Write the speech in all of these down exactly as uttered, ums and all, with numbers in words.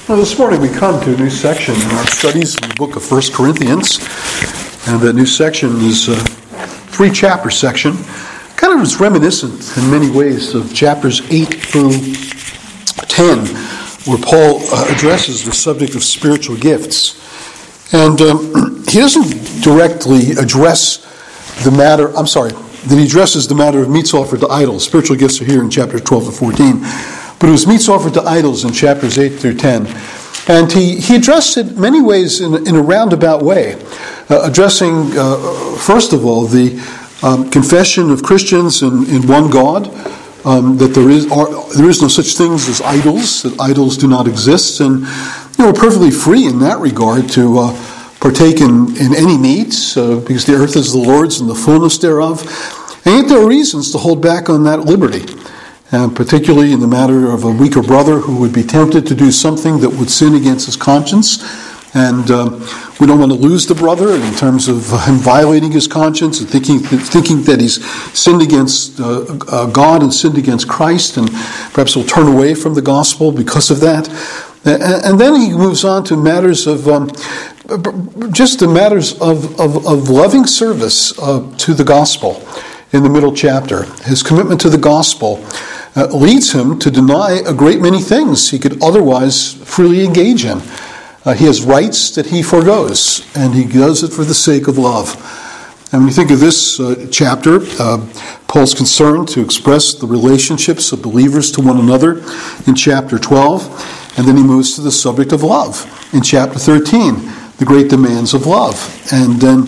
Well, this morning we come to a new section in our studies in the book of First Corinthians, and that new section is a three-chapter section. Kind of is reminiscent in many ways of chapters eight through ten, where Paul uh, addresses the subject of spiritual gifts. And um, he doesn't directly address the matter, I'm sorry, that he addresses the matter of meats offered to idols. Spiritual gifts are here in chapters twelve to fourteen. But it was meats offered to idols in chapters eight through ten. And he, he addressed it many ways in, in a roundabout way, uh, addressing, uh, first of all, the um, confession of Christians in, in one God, um, that there is are, there is no such things as idols, that idols do not exist, and you know, we're perfectly free in that regard to uh, partake in, in any meats, uh, because the earth is the Lord's and the fullness thereof. And yet there are reasons to hold back on that liberty. And particularly in the matter of a weaker brother who would be tempted to do something that would sin against his conscience. And um, we don't want to lose the brother in terms of him violating his conscience and thinking, thinking that he's sinned against uh, uh, God and sinned against Christ, and perhaps will turn away from the gospel because of that. And, and then he moves on to matters of, um, just the matters of, of, of loving service uh, to the gospel in the middle chapter. His commitment to the gospel Uh, leads him to deny a great many things he could otherwise freely engage in. Uh, he has rights that he forgoes, and he does it for the sake of love. And when you think of this uh, chapter, uh, Paul's concerned to express the relationships of believers to one another in chapter twelve, and then he moves to the subject of love in chapter thirteen, the great demands of love. And then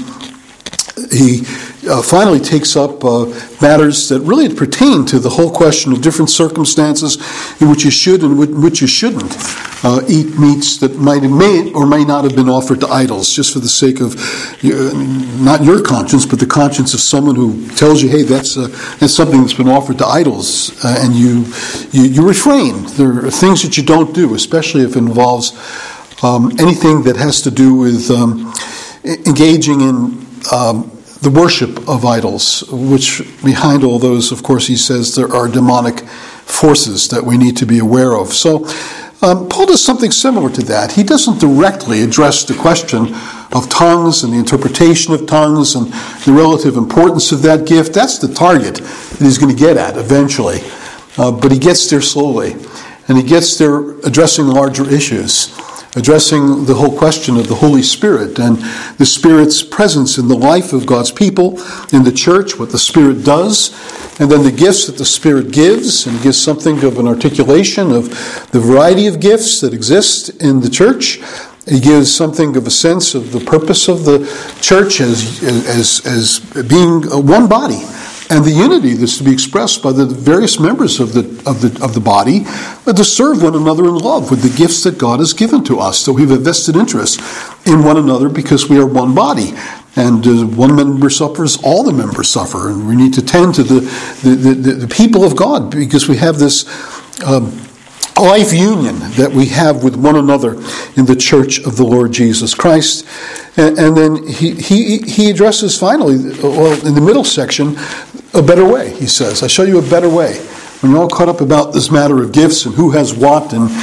he Uh, finally takes up uh, matters that really pertain to the whole question of different circumstances in which you should and in which you shouldn't uh, eat meats that might have may or may not have been offered to idols, just for the sake of uh, not your conscience, but the conscience of someone who tells you, hey, that's uh, that's something that's been offered to idols, uh, and you, you you refrain. There are things that you don't do, especially if it involves um, anything that has to do with um, engaging in um, the worship of idols, which behind all those, of course, he says there are demonic forces that we need to be aware of. So um, Paul does something similar to that. He doesn't directly address the question of tongues and the interpretation of tongues and the relative importance of that gift. That's the target that he's going to get at eventually. Uh, but he gets there slowly. And he gets there addressing larger issues, addressing the whole question of the Holy Spirit and the Spirit's presence in the life of God's people, in the church, what the Spirit does, and then the gifts that the Spirit gives, and gives something of an articulation of the variety of gifts that exist in the church. He gives something of a sense of the purpose of the church as, as, as being one body, and the unity that's to be expressed by the various members of the of the of the body, but to serve one another in love with the gifts that God has given to us. So we have a vested interest in one another because we are one body, and uh, one member suffers, all the members suffer, and we need to tend to the the, the, the people of God because we have this Um, life union that we have with one another in the church of the Lord Jesus Christ. And, and then he, he he addresses finally, well, in the middle section, a better way, he says. I show you a better way. When you're all caught up about this matter of gifts and who has what and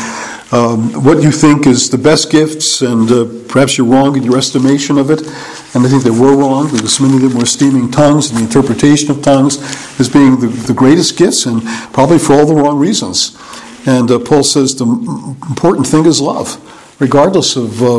um, what you think is the best gifts, and uh, perhaps you're wrong in your estimation of it, and I think they were wrong because many of them were esteeming tongues and the interpretation of tongues as being the, the greatest gifts, and probably for all the wrong reasons. And uh, Paul says the important thing is love, regardless of uh,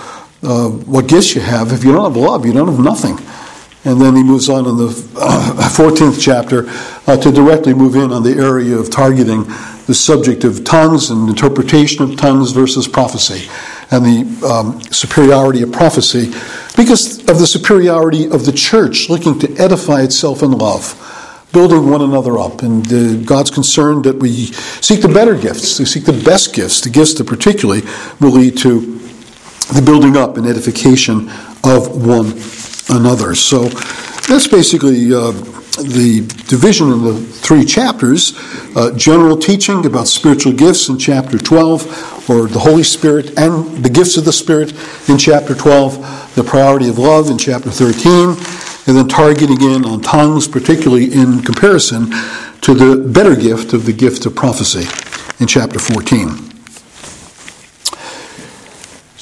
uh, what gifts you have. If you don't have love, you don't have nothing. And then he moves on in the uh, fourteenth chapter uh, to directly move in on the area of targeting the subject of tongues and interpretation of tongues versus prophecy, and the um, superiority of prophecy because of the superiority of the church looking to edify itself in love, building one another up. And uh, God's concerned that we seek the better gifts, we seek the best gifts, the gifts that particularly will lead to the building up and edification of one another. So that's basically uh, the division in the three chapters. Uh, general teaching about spiritual gifts in chapter twelve, or the Holy Spirit and the gifts of the Spirit in chapter twelve, the priority of love in chapter thirteen, and then targeting in on tongues, particularly in comparison to the better gift of the gift of prophecy in chapter fourteen.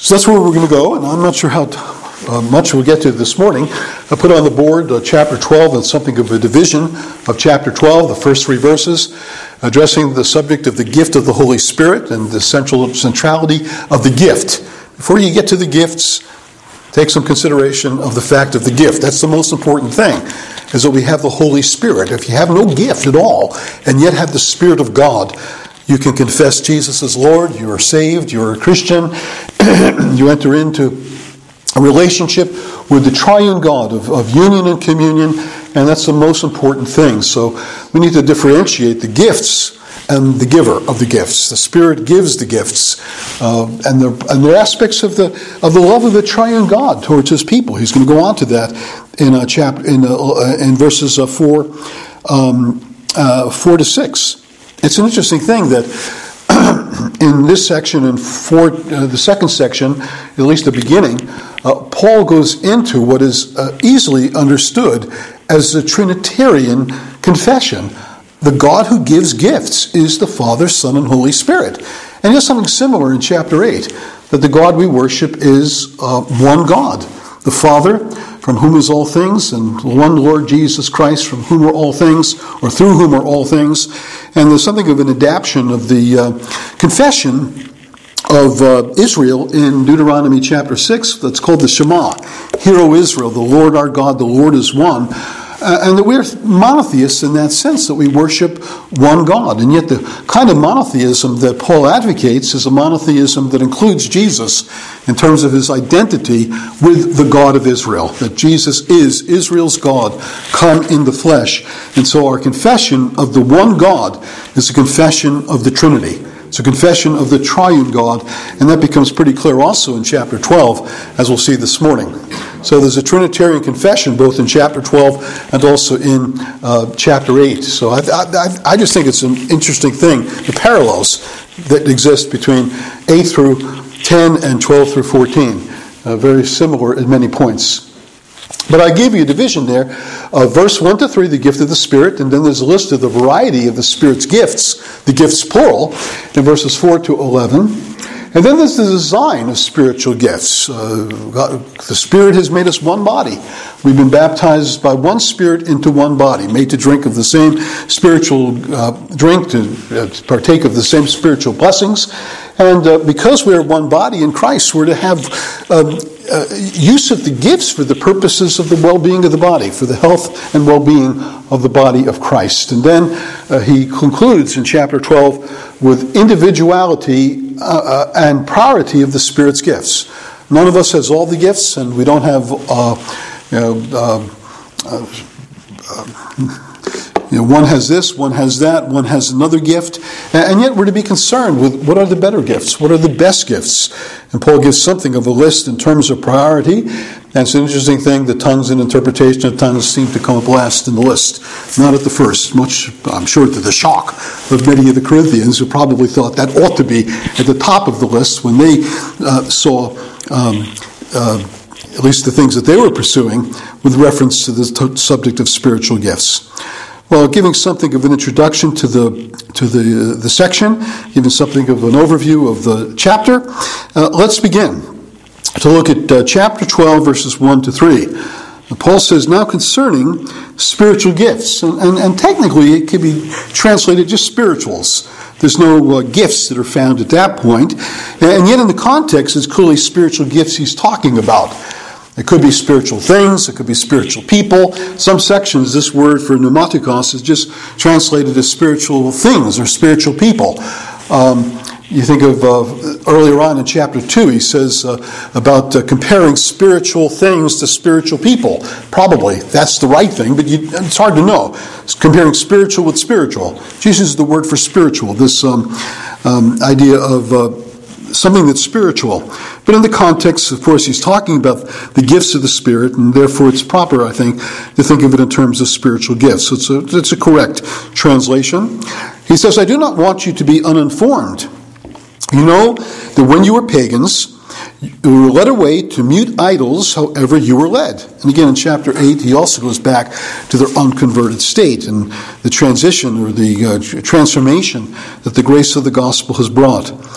So that's where we're going to go, and I'm not sure how uh, much we'll get to this morning. I put on the board uh, chapter twelve and something of a division of chapter twelve, the first three verses, addressing the subject of the gift of the Holy Spirit and the central centrality of the gift. Before you get to the gifts, take some consideration of the fact of the gift. That's the most important thing, is that we have the Holy Spirit. If you have no gift at all, and yet have the Spirit of God, you can confess Jesus as Lord, you are saved, you are a Christian, you enter into a relationship with the triune God of, of union and communion, and that's the most important thing. So we need to differentiate the gifts and the giver of the gifts. The Spirit gives the gifts, uh, and the and the aspects of the of the love of the triune God towards His people. He's going to go on to that in a chapter in uh, in verses uh, four um, uh, four to six. It's an interesting thing that in this section and four, uh, the second section, at least the beginning, uh, Paul goes into what is uh, easily understood as the Trinitarian confession. The God who gives gifts is the Father, Son, and Holy Spirit. And there's something similar in chapter eight, that the God we worship is uh, one God, the Father, from whom is all things, and one Lord Jesus Christ, from whom are all things, or through whom are all things. And there's something of an adaptation of the uh, confession of uh, Israel in Deuteronomy chapter six, that's called the Shema. Hear, O Israel, the Lord our God, the Lord is one. Uh, and that we're monotheists in that sense, that we worship one God. And yet the kind of monotheism that Paul advocates is a monotheism that includes Jesus in terms of his identity with the God of Israel. That Jesus is Israel's God come in the flesh. And so our confession of the one God is a confession of the Trinity. It's a confession of the triune God, and that becomes pretty clear also in chapter twelve, as we'll see this morning. So there's a Trinitarian confession both in chapter twelve and also in uh, chapter eight. So I, I, I just think it's an interesting thing, the parallels that exist between eight through ten and twelve through fourteen. Uh, very similar in many points. But I gave you a division there. Uh, verse one to three, the gift of the Spirit, and then there's a list of the variety of the Spirit's gifts, the gifts plural, in verses four to eleven. And then there's the design of spiritual gifts. Uh, God, the Spirit has made us one body. We've been baptized by one Spirit into one body, made to drink of the same spiritual uh, drink, to uh, partake of the same spiritual blessings. And uh, because we're one body in Christ, we're to have um, uh, use of the gifts for the purposes of the well-being of the body, for the health and well-being of the body of Christ. And then uh, he concludes in chapter twelve with individuality uh, uh, and priority of the Spirit's gifts. None of us has all the gifts, and we don't have uh, you know, uh, uh, uh, You know, one has this, one has that, one has another gift, and yet we're to be concerned with what are the better gifts, what are the best gifts. And Paul gives something of a list in terms of priority, and it's an interesting thing, the tongues and interpretation of tongues seem to come up last in the list, not at the first, much, I'm sure, to the shock of many of the Corinthians who probably thought that ought to be at the top of the list when they uh, saw um, uh, at least the things that they were pursuing with reference to the t- subject of spiritual gifts. Well, giving something of an introduction to the to the uh, the section, giving something of an overview of the chapter, uh, let's begin to look at uh, chapter twelve, verses one to three. And Paul says, now concerning spiritual gifts, and, and, and technically it can be translated just spirituals. There's no uh, gifts that are found at that point, and yet in the context it's clearly spiritual gifts he's talking about. It could be spiritual things, it could be spiritual people. Some sections, this word for pneumatikos is just translated as spiritual things or spiritual people. Um, you think of uh, earlier on in chapter two, he says uh, about uh, comparing spiritual things to spiritual people. Probably that's the right thing, but you, it's hard to know. It's comparing spiritual with spiritual. Jesus uses the word for spiritual, this um, um, idea of Uh, something that's spiritual. But in the context, of course, he's talking about the gifts of the Spirit, and therefore it's proper, I think, to think of it in terms of spiritual gifts. So it's a, it's a correct translation. He says, I do not want you to be uninformed. You know that when you were pagans, you were led away to mute idols, however you were led. And again, in chapter eight, he also goes back to their unconverted state and the transition or the uh, transformation that the grace of the gospel has brought.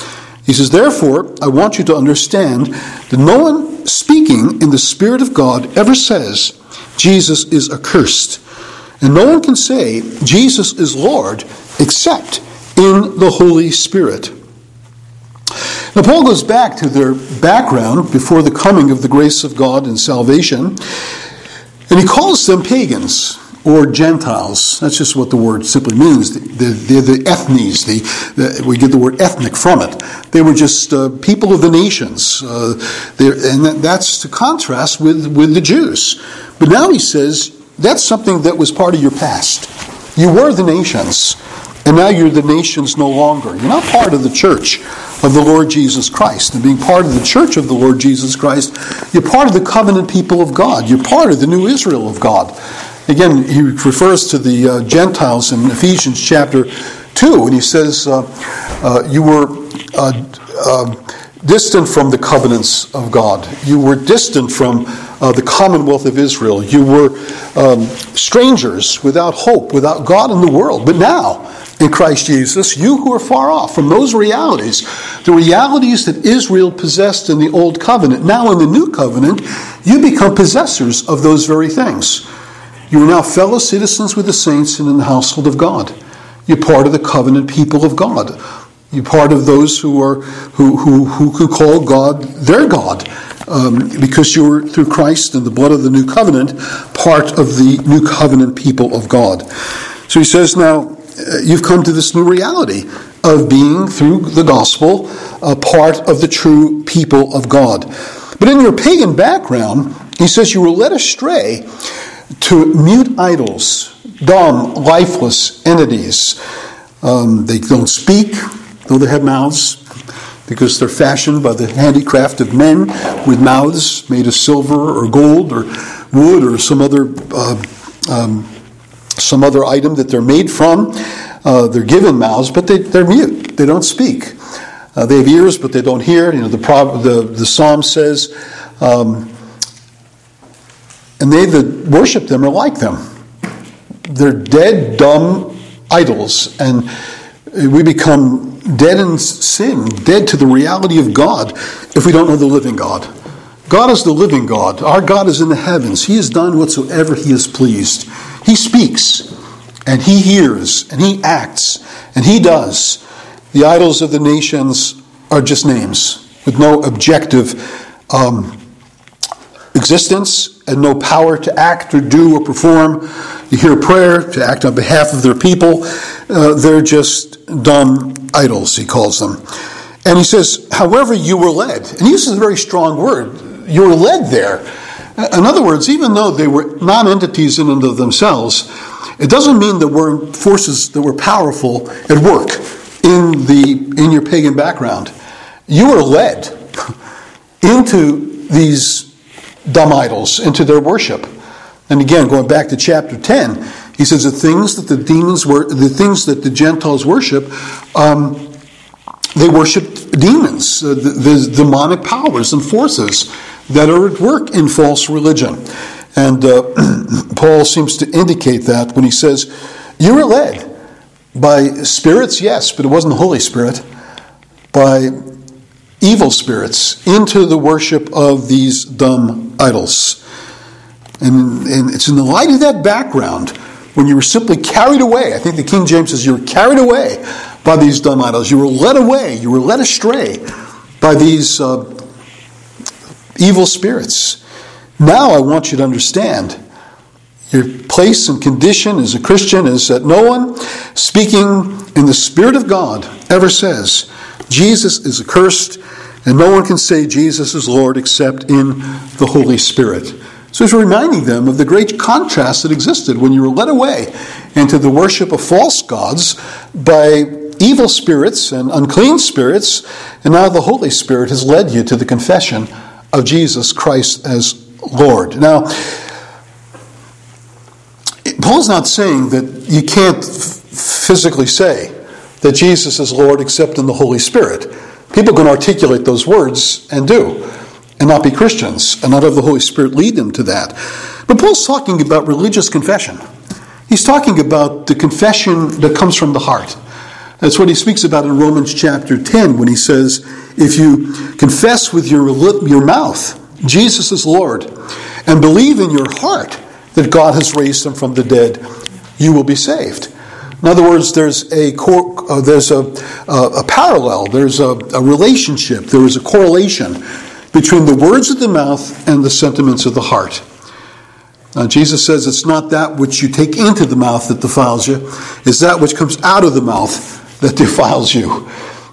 He says, therefore, I want you to understand that no one speaking in the Spirit of God ever says, Jesus is accursed. And no one can say, Jesus is Lord, except in the Holy Spirit. Now, Paul goes back to their background before the coming of the grace of God and salvation, and he calls them pagans or Gentiles. That's just what the word simply means. They're the ethnes. The, the, we get the word ethnic from it. They were just uh, people of the nations. Uh, and that, that's to contrast with, with the Jews. But now he says, that's something that was part of your past. You were the nations, and now you're the nations no longer. You're not part of the church of the Lord Jesus Christ. And being part of the church of the Lord Jesus Christ, you're part of the covenant people of God. You're part of the new Israel of God. Again, he refers to the uh, Gentiles in Ephesians chapter two, and he says, uh, uh, you were uh, uh, distant from the covenants of God. You were distant from uh, the commonwealth of Israel. You were um, strangers without hope, without God in the world. But now, in Christ Jesus, you who are far off from those realities, the realities that Israel possessed in the old covenant, now in the new covenant, you become possessors of those very things. You are now fellow citizens with the saints and in the household of God. You're part of the covenant people of God. You're part of those who are who who who can call God their God, um, because you're through Christ and the blood of the new covenant, part of the new covenant people of God. So he says, now uh, you've come to this new reality of being through the gospel a part of the true people of God. But in your pagan background, he says you were led astray to mute idols, dumb, lifeless entities. Um, they don't speak, though they have mouths, because they're fashioned by the handicraft of men with mouths made of silver or gold or wood or some other uh, um, some other item that they're made from. Uh, they're given mouths, but they, they're mute. They don't speak. Uh, they have ears, but they don't hear. You know, the prob- the, the Psalm says, um, and they that worship them are like them. They're dead, dumb idols, and we become dead in sin, dead to the reality of God if we don't know the living God. God is the living God. Our God is in the heavens. He has done whatsoever He is pleased. He speaks, and He hears, and He acts, and He does. The idols of the nations are just names with no objective um, existence and no power to act or do or perform. You hear prayer to act on behalf of their people. Uh, they're just dumb idols, he calls them. And he says, however you were led. And he uses a very strong word. You were led there. In other words, even though they were non-entities in and of themselves, it doesn't mean there weren't forces that were powerful at work in the in your pagan background. You were led into these dumb idols, into their worship. And again, going back to chapter ten, he says the things that the demons were, the things that the Gentiles worship, um, they worshiped demons, uh, the, the demonic powers and forces that are at work in false religion. And uh, Paul seems to indicate that when he says, you were led by spirits, yes, but it wasn't the Holy Spirit, by evil spirits into the worship of these dumb idols. And, and it's in the light of that background, when you were simply carried away, I think the King James says you were carried away by these dumb idols. You were led away, you were led astray by these uh, evil spirits. Now I want you to understand your place and condition as a Christian is that no one speaking in the Spirit of God ever says Jesus is accursed, and no one can say Jesus is Lord except in the Holy Spirit. So he's reminding them of the great contrast that existed when you were led away into the worship of false gods by evil spirits and unclean spirits, and now the Holy Spirit has led you to the confession of Jesus Christ as Lord. Now, Paul's not saying that you can't f- physically say that Jesus is Lord except in the Holy Spirit. People can articulate those words and do, and not be Christians, and not have the Holy Spirit lead them to that. But Paul's talking about religious confession. He's talking about the confession that comes from the heart. That's what he speaks about in Romans chapter ten when he says, if you confess with your lip, your mouth Jesus is Lord and believe in your heart that God has raised him from the dead, you will be saved. In other words, there's a cor- uh, there's a, a, a parallel, there's a, a relationship, there is a correlation between the words of the mouth and the sentiments of the heart. Now, Jesus says it's not that which you take into the mouth that defiles you, it's that which comes out of the mouth that defiles you.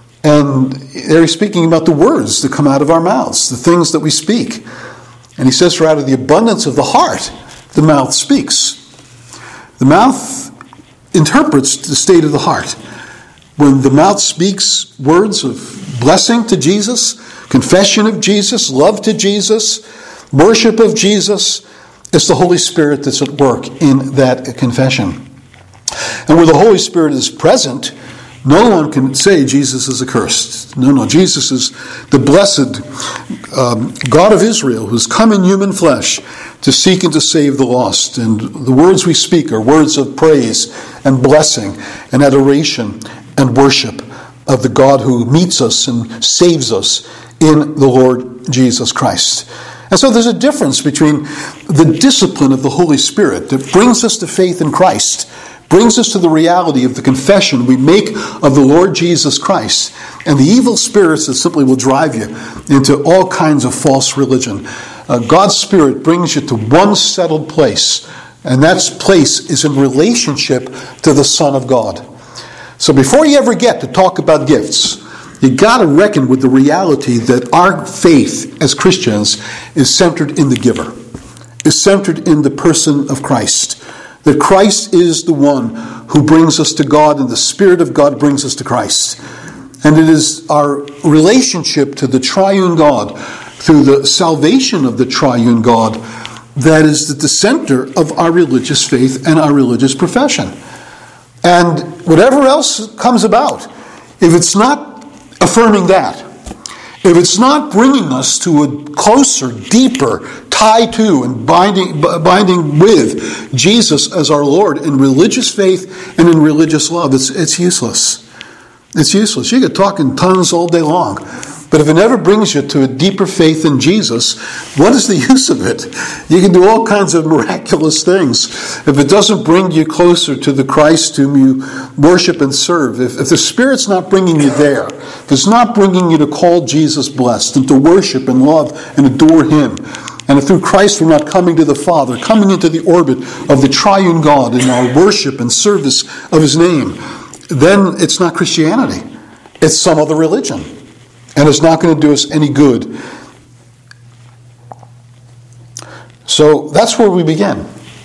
And there he's speaking about the words that come out of our mouths, the things that we speak. And he says, for out of the abundance of the heart, the mouth speaks. The mouth interprets the state of the heart. When the mouth speaks words of blessing to Jesus, confession of Jesus, love to Jesus, worship of Jesus, it's the Holy Spirit that's at work in that confession. And where the Holy Spirit is present, no one can say Jesus is accursed. No, no, Jesus is the blessed um, God of Israel who's come in human flesh to seek and to save the lost. And the words we speak are words of praise and blessing and adoration and worship of the God who meets us and saves us in the Lord Jesus Christ. And so there's a difference between the discipline of the Holy Spirit that brings us to faith in Christ, brings us to the reality of the confession we make of the Lord Jesus Christ, and the evil spirits that simply will drive you into all kinds of false religion. Uh, God's Spirit brings you to one settled place, and that place is in relationship to the Son of God. So before you ever get to talk about gifts, you got to reckon with the reality that our faith as Christians is centered in the giver, is centered in the person of Christ. That Christ is the one who brings us to God, and the Spirit of God brings us to Christ. And it is our relationship to the triune God, through the salvation of the triune God, that is at the center of our religious faith and our religious profession. And whatever else comes about, if it's not affirming that, if it's not bringing us to a closer, deeper tie to and binding, binding with Jesus as our Lord in religious faith and in religious love, it's, it's useless. It's useless. You could talk in tongues all day long, but if it never brings you to a deeper faith in Jesus, what is the use of it? You can do all kinds of miraculous things. If it doesn't bring you closer to the Christ whom you worship and serve, if, if the Spirit's not bringing you there, if it's not bringing you to call Jesus blessed and to worship and love and adore Him, and if through Christ we're not coming to the Father, coming into the orbit of the triune God in our worship and service of His name, then it's not Christianity. It's some other religion. And it's not going to do us any good. So that's where we begin.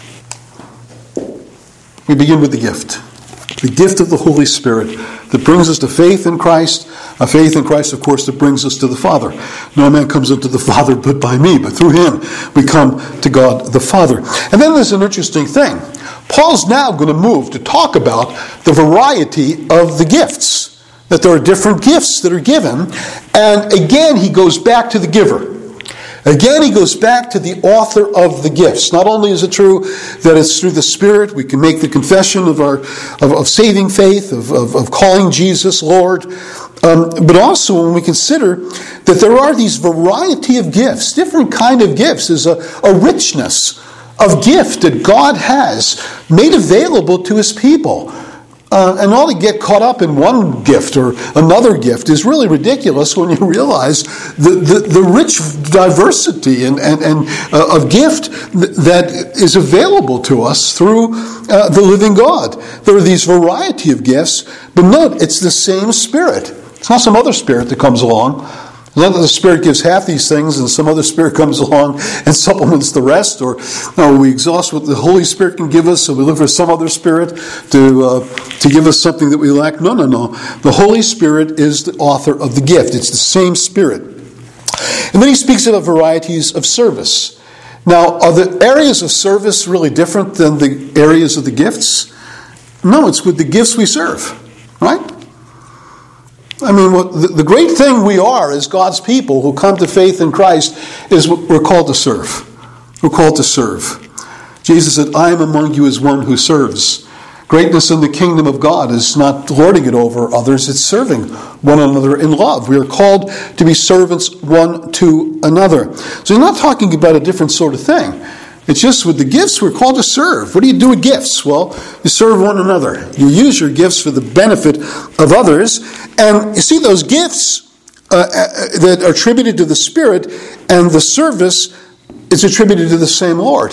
We begin with the gift. The gift of the Holy Spirit that brings us to faith in Christ. A faith in Christ, of course, that brings us to the Father. No man comes unto the Father but by me. But through Him we come to God the Father. And then there's an interesting thing. Paul's now going to move to talk about the variety of the gifts. That there are different gifts that are given. And again, he goes back to the giver. Again, he goes back to the author of the gifts. Not only is it true that it's through the Spirit we can make the confession of our of, of saving faith, of, of, of calling Jesus Lord, um, but also when we consider that there are these variety of gifts, different kind of gifts, is a, a richness of gift that God has made available to His people. Uh, and all to get caught up in one gift or another gift is really ridiculous when you realize the, the, the rich diversity and, and, and uh, of gift that is available to us through uh, the living God. There are these variety of gifts, but note, it's the same Spirit. It's not some other Spirit that comes along. It's not that the Spirit gives half these things and some other Spirit comes along and supplements the rest, or no, we exhaust what the Holy Spirit can give us, so we look for some other Spirit to uh, to give us something that we lack. No, no, no. The Holy Spirit is the author of the gift. It's the same Spirit. And then he speaks about varieties of service. Now, are the areas of service really different than the areas of the gifts? No, it's with the gifts we serve, right? I mean, what, the, the great thing we are as God's people who come to faith in Christ is we're called to serve. We're called to serve. Jesus said, I am among you as one who serves. Greatness in the kingdom of God is not lording it over others, it's serving one another in love. We are called to be servants one to another. So you're not talking about a different sort of thing. It's just with the gifts, we're called to serve. What do you do with gifts? Well, you serve one another. You use your gifts for the benefit of others. And you see, those gifts uh, that are attributed to the Spirit and the service is attributed to the same Lord.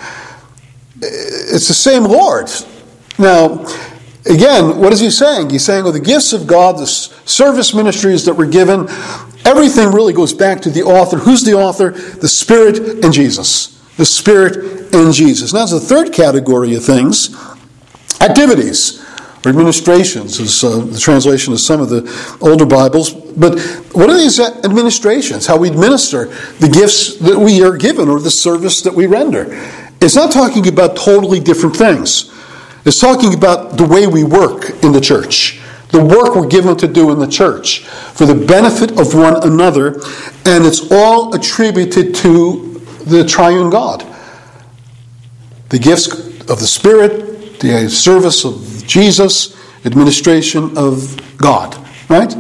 It's the same Lord. Now, again, what is he saying? He's saying, well, the gifts of God, the service ministries that were given, everything really goes back to the author. Who's the author? The Spirit and Jesus. The Spirit and Jesus. Now, there's a third category of things. Activities, or administrations, is uh, the translation of some of the older Bibles. But what are these administrations? How we administer the gifts that we are given, or the service that we render. It's not talking about totally different things. It's talking about the way we work in the church. The work we're given to do in the church for the benefit of one another. And it's all attributed to the triune God. The gifts of the Spirit, the service of Jesus, administration of God. Right?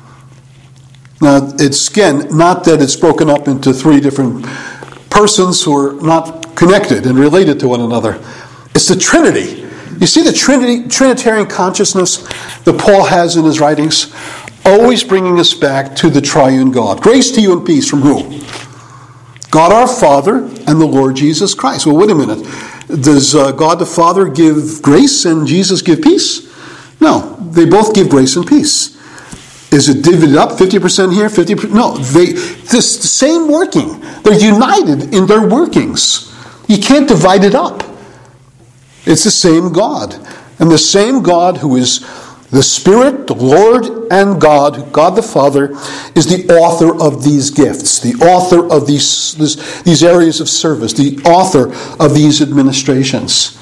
Now, it's, again, not that it's broken up into three different persons who are not connected and related to one another. It's the Trinity. You see the Trinity, Trinitarian consciousness that Paul has in his writings? Always bringing us back to the triune God. Grace to you and peace from who? God our Father and the Lord Jesus Christ. Well, wait a minute. Does uh, God the Father give grace and Jesus give peace? No. They both give grace and peace. Is it divided up, fifty percent here, fifty percent? No. They, this the same working. They're united in their workings. You can't divide it up. It's the same God. And the same God who is the Spirit, the Lord, and God, God the Father, is the author of these gifts, the author of these, this, these areas of service, the author of these administrations.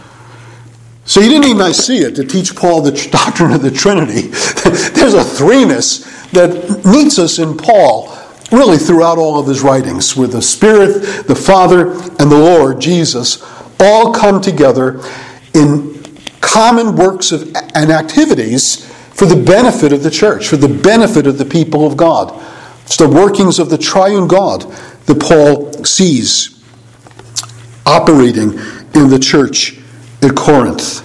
So you didn't need Nicaea to teach Paul the doctrine of the Trinity. There's a threeness that meets us in Paul really throughout all of his writings, where the Spirit, the Father, and the Lord, Jesus, all come together in common works of, and activities for the benefit of the church, for the benefit of the people of God. It's the workings of the triune God that Paul sees operating in the church at Corinth.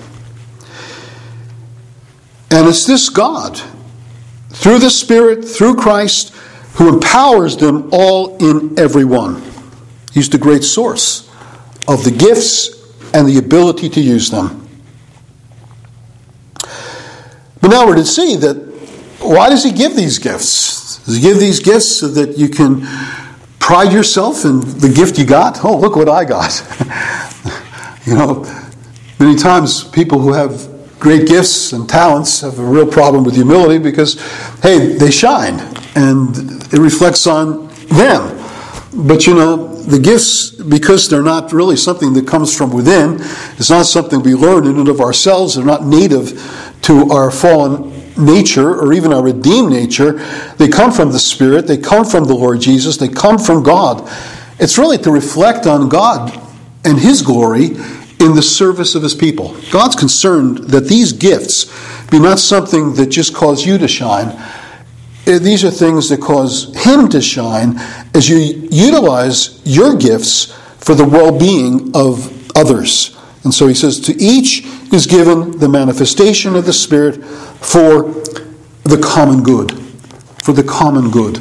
And it's this God, through the Spirit, through Christ, who empowers them all in every one. He's the great source of the gifts and the ability to use them. But now we're to see that, why does he give these gifts? Does he give these gifts so that you can pride yourself in the gift you got? Oh, look what I got. You know, many times people who have great gifts and talents have a real problem with humility because, hey, they shine and it reflects on them. But you know, the gifts, because they're not really something that comes from within, it's not something we learn in and of ourselves, they're not native to our fallen nature or even our redeemed nature. They come from the Spirit, they come from the Lord Jesus, they come from God. It's really to reflect on God and His glory in the service of His people. God's concerned that these gifts be not something that just cause you to shine. These are things that cause Him to shine as you utilize your gifts for the well-being of others. And so he says, to each is given the manifestation of the Spirit for the common good. For the common good.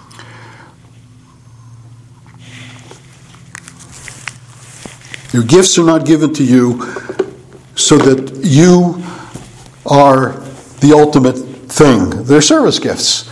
Your gifts are not given to you so that you are the ultimate thing. They're service gifts.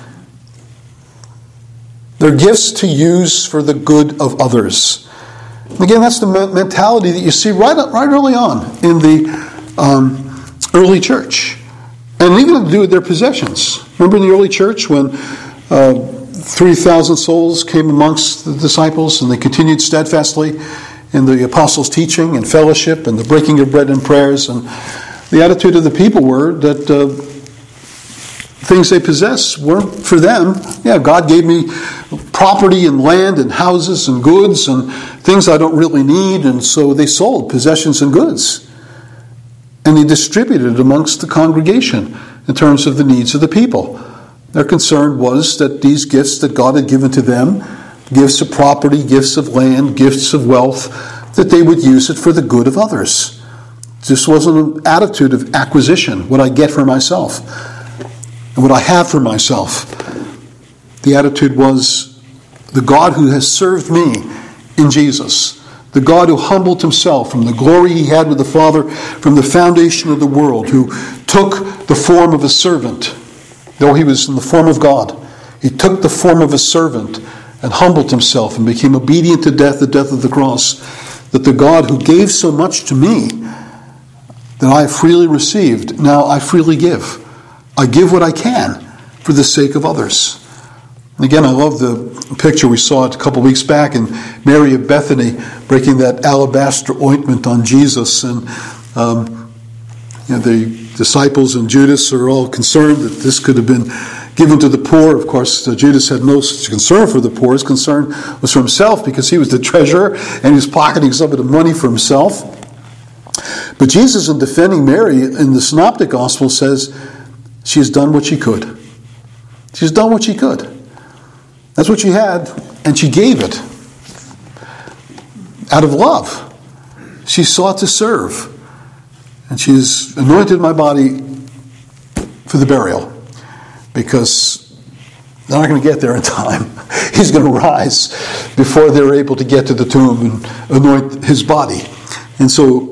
They're gifts to use for the good of others. And again, that's the mentality that you see right right early on in the um, early church. And even to do with their possessions. Remember in the early church when uh, three thousand souls came amongst the disciples and they continued steadfastly in the apostles' teaching and fellowship and the breaking of bread and prayers. And the attitude of the people were that uh, things they possess weren't for them. Yeah, God gave me property and land and houses and goods and things I don't really need. And so they sold possessions and goods. and they distributed it amongst the congregation in terms of the needs of the people. Their concern was that these gifts that God had given to them, gifts of property, gifts of land, gifts of wealth, that they would use it for the good of others. This wasn't an attitude of acquisition, what I get for myself and what I have for myself. The attitude was, the God who has served me in Jesus, the God who humbled himself from the glory he had with the Father from the foundation of the world, who took the form of a servant, though he was in the form of God. He took the form of a servant and humbled himself and became obedient to death, the death of the cross. That the God who gave so much to me, that I freely received, now I freely give. I give what I can for the sake of others. And again, I love the picture we saw it a couple weeks back in Mary of Bethany breaking that alabaster ointment on Jesus. And um, you know, the disciples and Judas are all concerned that this could have been given to the poor. Of course, uh, Judas had no such concern for the poor. His concern was for himself because he was the treasurer and he was pocketing some of the money for himself. But Jesus, in defending Mary in the Synoptic Gospel, says she has done what she could. She's done what she could. That's what she had, and she gave it out of love. She sought to serve, and she's anointed my body for the burial, because they're not going to get there in time. He's going to rise before they're able to get to the tomb and anoint his body. And so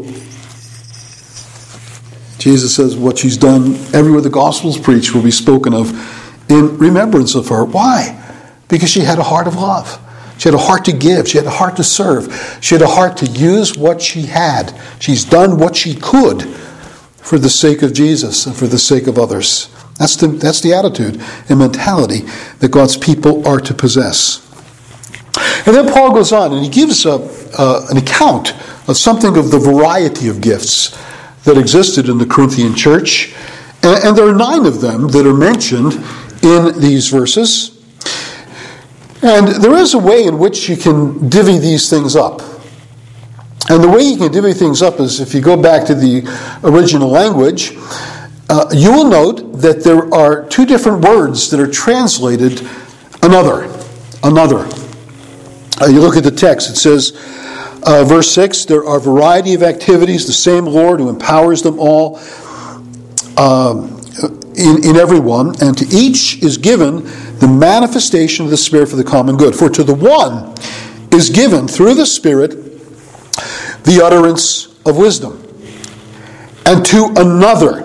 Jesus says what she's done everywhere the gospel's preached will be spoken of in remembrance of her. Why? Because she had a heart of love. She had a heart to give. She had a heart to serve. She had a heart to use what she had. She's done what she could for the sake of Jesus and for the sake of others. That's the, that's the attitude and mentality that God's people are to possess. And then Paul goes on and he gives a, uh, an account of something of the variety of gifts that existed in the Corinthian church. And, and there are nine of them that are mentioned in these verses. And there is a way in which you can divvy these things up. And the way you can divvy things up is if you go back to the original language, uh, you will note that there are two different words that are translated another. Another. Uh, you look at the text, it says, uh, verse six, there are a variety of activities, the same Lord who empowers them all um, in, in everyone, and to each is given the manifestation of the Spirit for the common good. For to the one is given through the Spirit the utterance of wisdom, and to another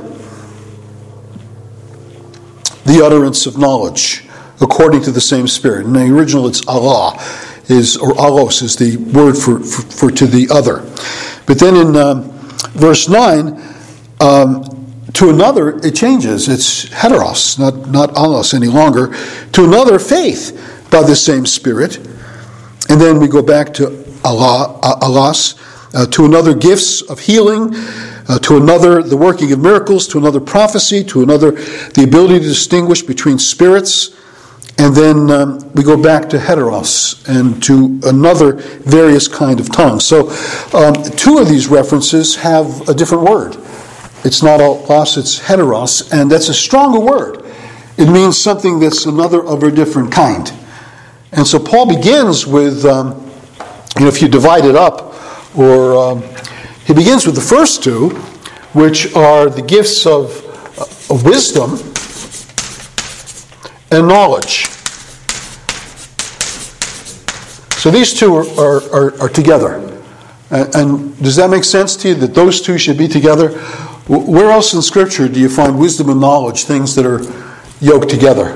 the utterance of knowledge, according to the same Spirit. In the original, it's Allah, is or allos is the word for, for, for to the other. But then in um, verse nine, um, to another, it changes. It's heteros, not, not allos any longer. To another, faith by the same Spirit. And then we go back to Allah, Allahs. Uh, to another, gifts of healing. Uh, to another, the working of miracles. To another, prophecy. To another, the ability to distinguish between spirits. And then um, we go back to heteros and to another various kind of tongues. So um, two of these references have a different word. It's not allos, it's heteros, and that's a stronger word. It means something that's another of a different kind. And so Paul begins with, um, you know, if you divide it up, or um, he begins with the first two, which are the gifts of, uh, of wisdom and knowledge. So these two are, are, are, are together. And, and does that make sense to you, that those two should be together? Where else in Scripture do you find wisdom and knowledge, things that are yoked together?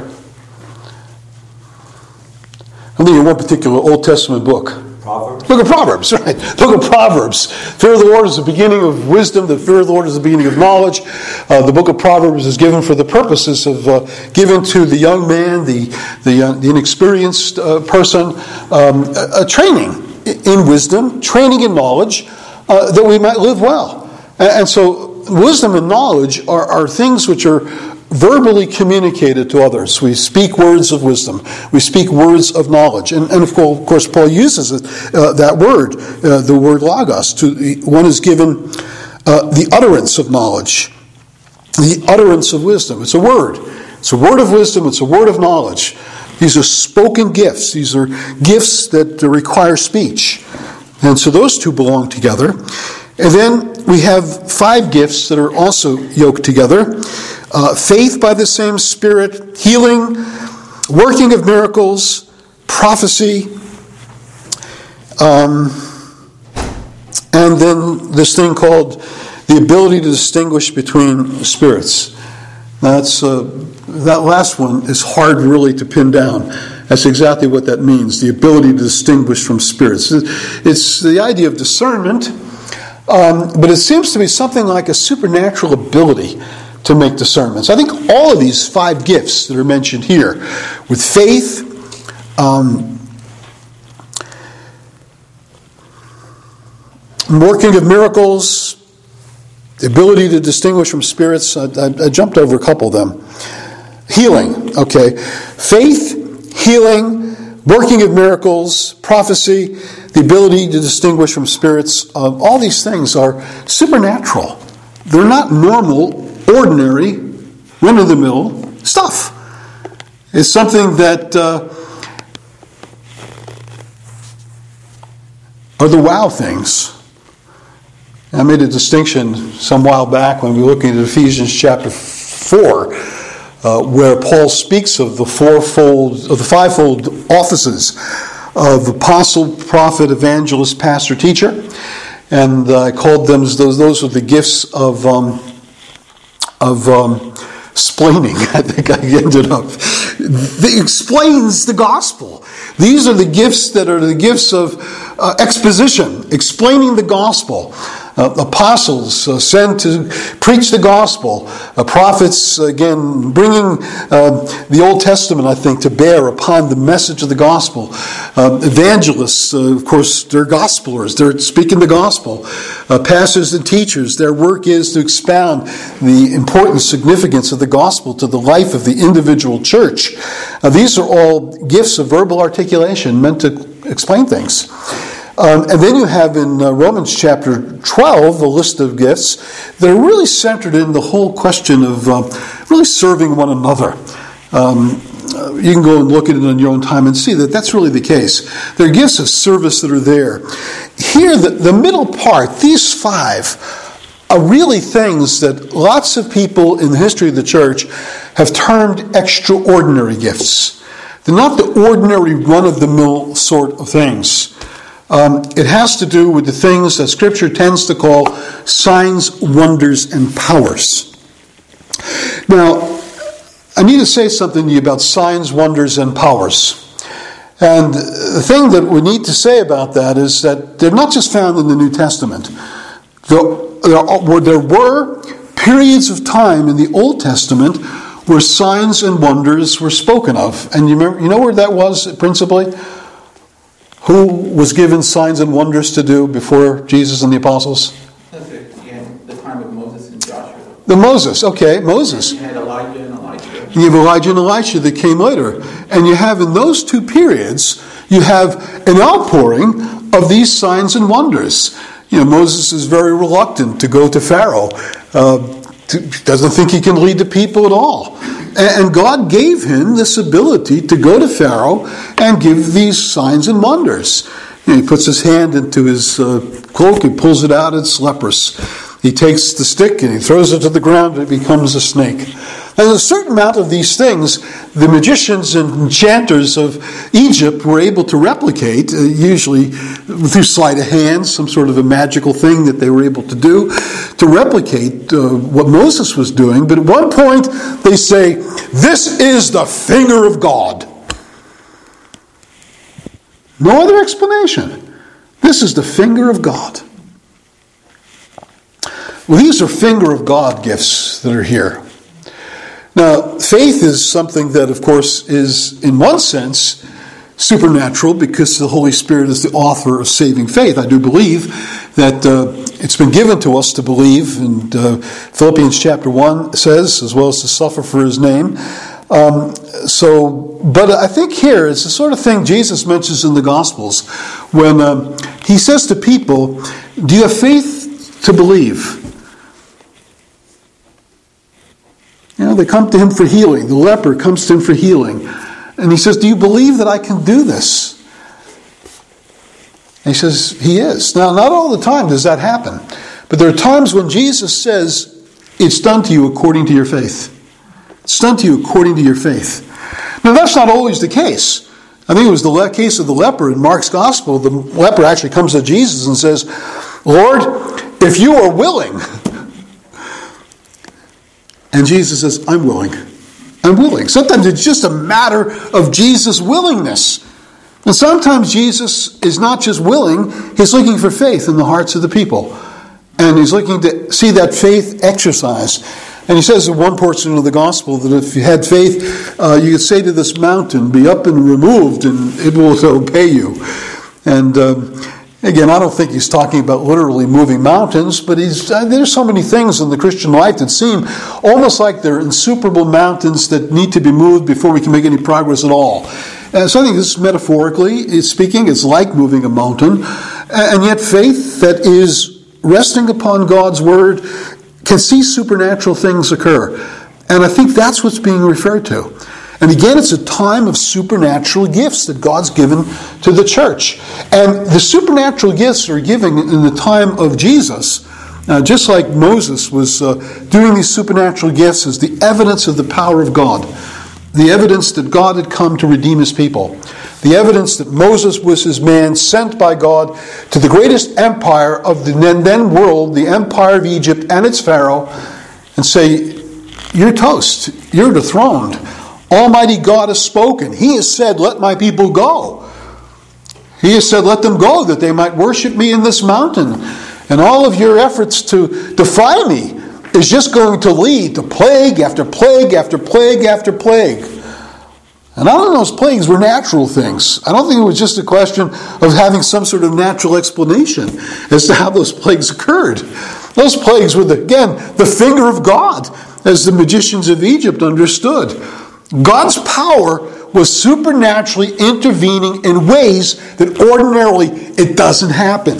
I think in one particular Old Testament book. Proverbs. Book of Proverbs, right. Book of Proverbs. Fear of the Lord is the beginning of wisdom. The fear of the Lord is the beginning of knowledge. Uh, the book of Proverbs is given for the purposes of uh, given to the young man, the the, uh, the inexperienced uh, person, um, a, a training in wisdom, training in knowledge, uh, that we might live well. And, and so wisdom and knowledge are, are things which are verbally communicated to others. We speak words of wisdom. We speak words of knowledge. And, and of course, Paul uses it, uh, that word, uh, the word logos. To, one is given Uh, the utterance of knowledge. The utterance of wisdom. It's a word. It's a word of wisdom. It's a word of knowledge. These are spoken gifts. These are gifts that require speech. And so those two belong together. And then we have five gifts that are also yoked together. Uh, faith by the same Spirit, healing, working of miracles, prophecy, um, and then this thing called the ability to distinguish between spirits. That's uh, that last one is hard really to pin down. That's exactly what that means, the ability to distinguish from spirits. It's the idea of discernment, um, but it seems to be something like a supernatural ability to make discernments. I think all of these five gifts that are mentioned here, with faith, um, working of miracles, the ability to distinguish from spirits, I, I, I jumped over a couple of them. Healing, okay. Faith, healing, working of miracles, prophecy, the ability to distinguish from spirits, uh, all these things are supernatural. They're not normal, ordinary, run-of-the-mill stuff. It's something that uh, are the wow things. I made a distinction some while back when we were looking at Ephesians chapter four, uh, where Paul speaks of the fourfold, of the fivefold offices of apostle, prophet, evangelist, pastor, teacher, and uh, I called them those. Those are the gifts of um, of um, splaining. I think I ended up. It explains the gospel. These are the gifts that are the gifts of uh, exposition, explaining the gospel. Uh, apostles uh, sent to preach the gospel. Uh, prophets, again, bringing uh, the Old Testament, I think, to bear upon the message of the gospel. Uh, evangelists, uh, of course, they're gospelers. They're speaking the gospel. Uh, pastors and teachers, their work is to expound the important significance of the gospel to the life of the individual church. Uh, these are all gifts of verbal articulation meant to explain things. Um, and then you have in uh, Romans chapter twelve a list of gifts that are really centered in the whole question of uh, really serving one another. Um, uh, you can go and look at it on your own time and see that that's really the case. There are gifts of service that are there. Here, the, the middle part, these five, are really things that lots of people in the history of the church have termed extraordinary gifts. They're not the ordinary run-of-the-mill sort of things. Um, it has to do with the things that Scripture tends to call signs, wonders, and powers. Now, I need to say something to you about signs, wonders, and powers. And the thing that we need to say about that is that they're not just found in the New Testament. There, there were periods of time in the Old Testament where signs and wonders were spoken of. And you, remember, you know where that was principally? Who was given signs and wonders to do before Jesus and the apostles? Yeah, the time of Moses and Joshua. The Moses, okay, Moses. You had Elijah and Elisha. You have Elijah and Elisha that came later. And you have in those two periods, you have an outpouring of these signs and wonders. You know, Moses is very reluctant to go to Pharaoh. Uh, to, doesn't think he can lead the people at all. And God gave him this ability to go to Pharaoh and give these signs and wonders. You know, he puts his hand into his uh, cloak, he pulls it out, it's leprous. He takes the stick and he throws it to the ground and it becomes a snake. And a certain amount of these things, the magicians and enchanters of Egypt were able to replicate, uh, usually through sleight of hand, some sort of a magical thing that they were able to do, to replicate uh, what Moses was doing. But at one point, they say, "This is the finger of God." No other explanation. This is the finger of God. Well, these are finger of God gifts that are here. Now, faith is something that, of course, is, in one sense, supernatural because the Holy Spirit is the author of saving faith. I do believe that uh, it's been given to us to believe, and uh, Philippians chapter one says, as well as to suffer for His name. Um, so, but I think here it's the sort of thing Jesus mentions in the Gospels when um, He says to people, "Do you have faith to believe?" You know, they come to him for healing. The leper comes to him for healing. And he says, do you believe that I can do this? And he says, he is. Now, not all the time does that happen. But there are times when Jesus says, it's done to you according to your faith. It's done to you according to your faith. Now, that's not always the case. I think it was the le- case of the leper in Mark's Gospel. The leper actually comes to Jesus and says, Lord, if you are willing. And Jesus says, I'm willing. I'm willing. Sometimes it's just a matter of Jesus' willingness. And sometimes Jesus is not just willing, he's looking for faith in the hearts of the people. And he's looking to see that faith exercised. And he says in one portion of the gospel that if you had faith, uh, you could say to this mountain, be up and removed, and it will obey you. And um, again, I don't think he's talking about literally moving mountains, but he's uh, there's so many things in the Christian life that seem almost like they're insuperable mountains that need to be moved before we can make any progress at all. And so I think this, metaphorically speaking, it's like moving a mountain. And yet faith that is resting upon God's word can see supernatural things occur. And I think that's what's being referred to. And again, it's a time of supernatural gifts that God's given to the church. And the supernatural gifts are given in the time of Jesus, uh, just like Moses was uh, doing these supernatural gifts as the evidence of the power of God. The evidence that God had come to redeem his people. The evidence that Moses was his man sent by God to the greatest empire of the then world, the empire of Egypt and its Pharaoh, and say, you're toast. You're dethroned. Almighty God has spoken. He has said, let my people go. He has said, let them go that they might worship me in this mountain. And all of your efforts to defy me is just going to lead to plague after plague after plague after plague. And all of those plagues were natural things. I don't think it was just a question of having some sort of natural explanation as to how those plagues occurred. Those plagues were, the, again, the finger of God, as the magicians of Egypt understood. God's power was supernaturally intervening in ways that ordinarily it doesn't happen.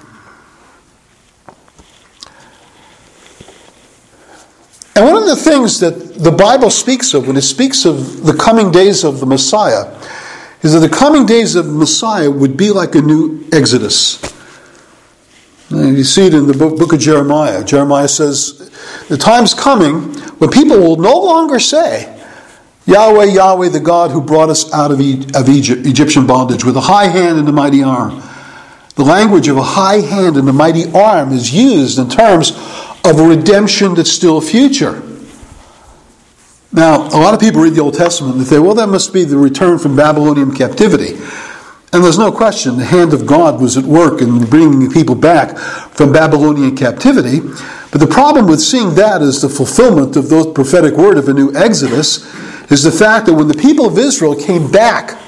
And one of the things that the Bible speaks of when it speaks of the coming days of the Messiah is that the coming days of the Messiah would be like a new Exodus. And you see it in the book of Jeremiah. Jeremiah says, the time's coming when people will no longer say, Yahweh, Yahweh, the God who brought us out of Egypt, Egyptian bondage with a high hand and a mighty arm. The language of a high hand and a mighty arm is used in terms of a redemption that's still future. Now, a lot of people read the Old Testament and they say, well, that must be the return from Babylonian captivity. And there's no question the hand of God was at work in bringing people back from Babylonian captivity. But the problem with seeing that as the fulfillment of the prophetic word of a new Exodus is the fact that when the people of Israel came back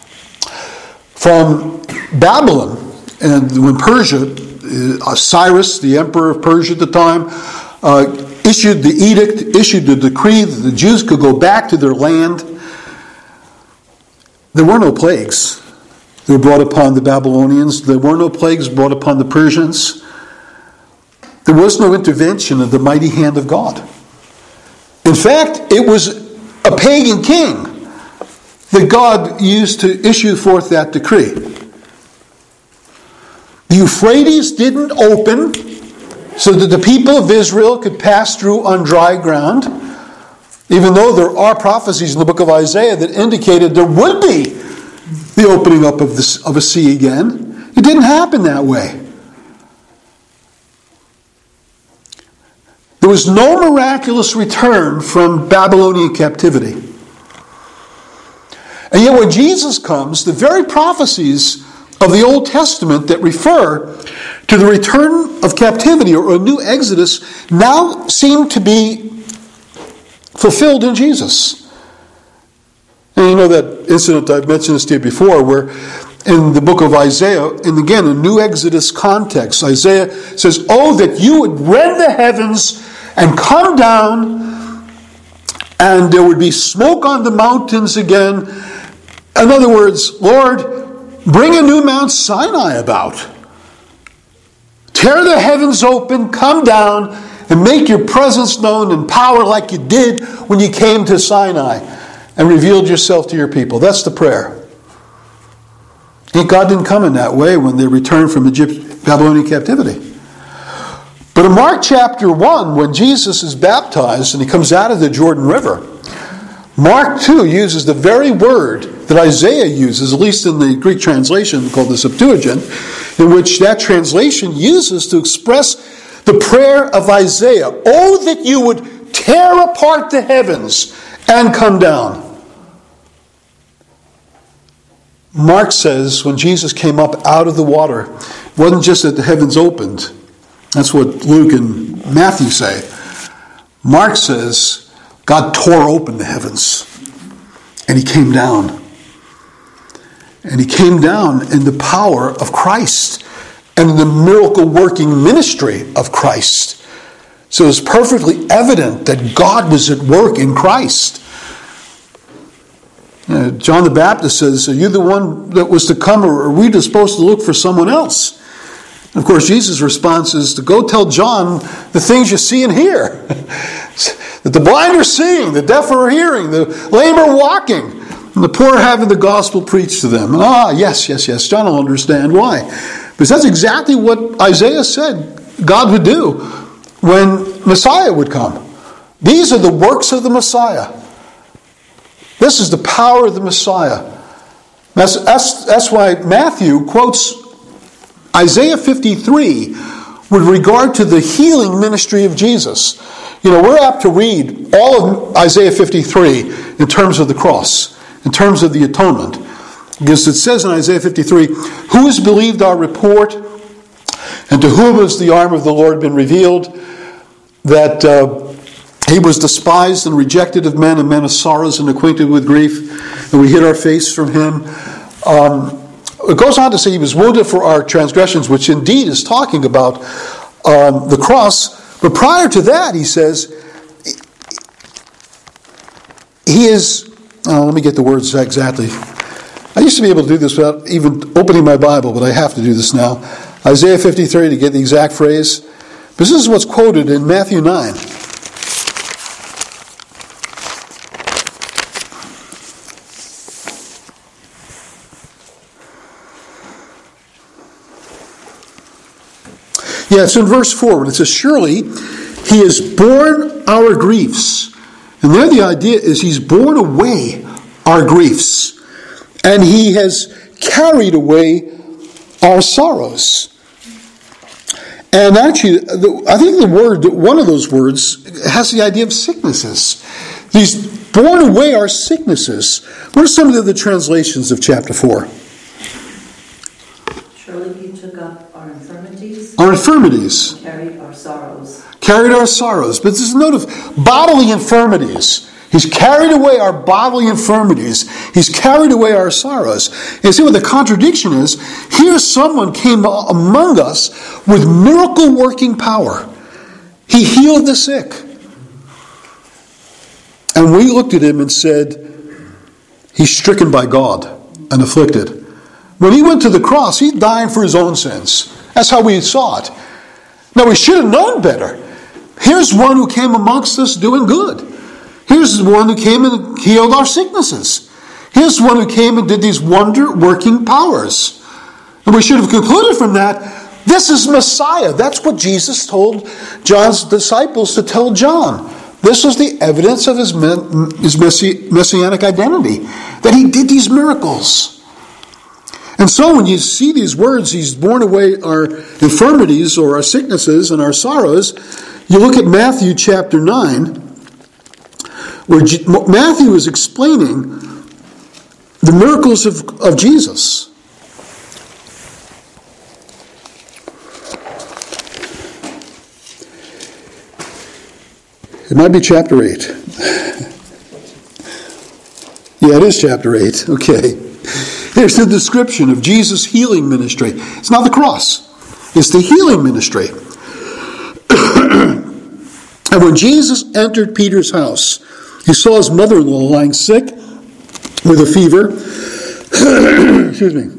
from Babylon, and when Persia, uh, Cyrus, the emperor of Persia at the time, uh, issued the edict, issued the decree that the Jews could go back to their land, there were no plagues that were brought upon the Babylonians. There were no plagues brought upon the Persians. There was no intervention of the mighty hand of God. In fact, it was a pagan king that God used to issue forth that decree. The Euphrates didn't open so that the people of Israel could pass through on dry ground, even though there are prophecies in the book of Isaiah that indicated there would be the opening up of, this, of a sea again. It didn't happen that way. There was no miraculous return from Babylonian captivity. And yet when Jesus comes, the very prophecies of the Old Testament that refer to the return of captivity or a new Exodus now seem to be fulfilled in Jesus. And you know that incident, I've mentioned this to you before, where in the book of Isaiah, and again, a new Exodus context, Isaiah says, oh, that you would rend the heavens and come down, and there would be smoke on the mountains again. In other words, Lord, bring a new Mount Sinai about. Tear the heavens open, come down, and make your presence known in power like you did when you came to Sinai and revealed yourself to your people. That's the prayer. And God didn't come in that way when they returned from Egypt, Babylonian captivity. But in Mark chapter one, when Jesus is baptized and he comes out of the Jordan River, Mark two uses the very word that Isaiah uses, at least in the Greek translation called the Septuagint, in which that translation uses to express the prayer of Isaiah. Oh, that you would tear apart the heavens and come down. Mark says when Jesus came up out of the water, it wasn't just that the heavens opened. That's what Luke and Matthew say. Mark says God tore open the heavens and he came down. And he came down in the power of Christ and the miracle-working ministry of Christ. So it's perfectly evident that God was at work in Christ. You know, John the Baptist says, are you the one that was to come, or are we supposed to look for someone else? And of course, Jesus' response is to go tell John the things you see and hear. That the blind are seeing, the deaf are hearing, the lame are walking, and the poor are having the gospel preached to them. And, ah, yes, yes, yes, John will understand why. Because that's exactly what Isaiah said God would do when Messiah would come. These are the works of the Messiah. This is the power of the Messiah. That's, that's, that's why Matthew quotes Isaiah fifty-three with regard to the healing ministry of Jesus. You know, we're apt to read all of Isaiah fifty-three in terms of the cross, in terms of the atonement. Because it says in Isaiah fifty-three, who has believed our report, and to whom has the arm of the Lord been revealed, that uh, he was despised and rejected of men, and men of sorrows and acquainted with grief, and we hid our face from him. Um, it goes on to say he was wounded for our transgressions, which indeed is talking about um, the cross. But prior to that, he says, he is, oh, let me get the words exactly. I used to be able to do this without even opening my Bible, but I have to do this now. Isaiah fifty-three, to get the exact phrase. But this is what's quoted in Matthew nine. Yeah, it's in verse four when it says, surely he has borne our griefs. And there the idea is he's borne away our griefs. And he has carried away our sorrows. And actually, I think the word, one of those words, has the idea of sicknesses. He's borne away our sicknesses. What are some of the other translations of chapter four? Surely he took up our infirmities. Our infirmities. Carried our sorrows. Carried our sorrows. But there's a note of bodily infirmities. He's carried away our bodily infirmities. He's carried away our sorrows. And you see what the contradiction is? Here someone came among us with miracle-working power. He healed the sick. And we looked at him and said, he's stricken by God and afflicted. When he went to the cross, he's dying for his own sins. That's how we saw it. Now, we should have known better. Here's one who came amongst us doing good. Here's the one who came and healed our sicknesses. Here's the one who came and did these wonder-working powers. And we should have concluded from that, this is Messiah. That's what Jesus told John's disciples to tell John. This was the evidence of his, his messianic identity, that he did these miracles. And so when you see these words, he's borne away our infirmities or our sicknesses and our sorrows, you look at Matthew chapter nine, where Matthew is explaining the miracles of, of Jesus. It might be chapter eight. Yeah, it is chapter eight. Okay. Here's the description of Jesus' healing ministry. It's not the cross. It's the healing ministry. And when Jesus entered Peter's house, he saw his mother-in-law lying sick with a fever. Excuse me.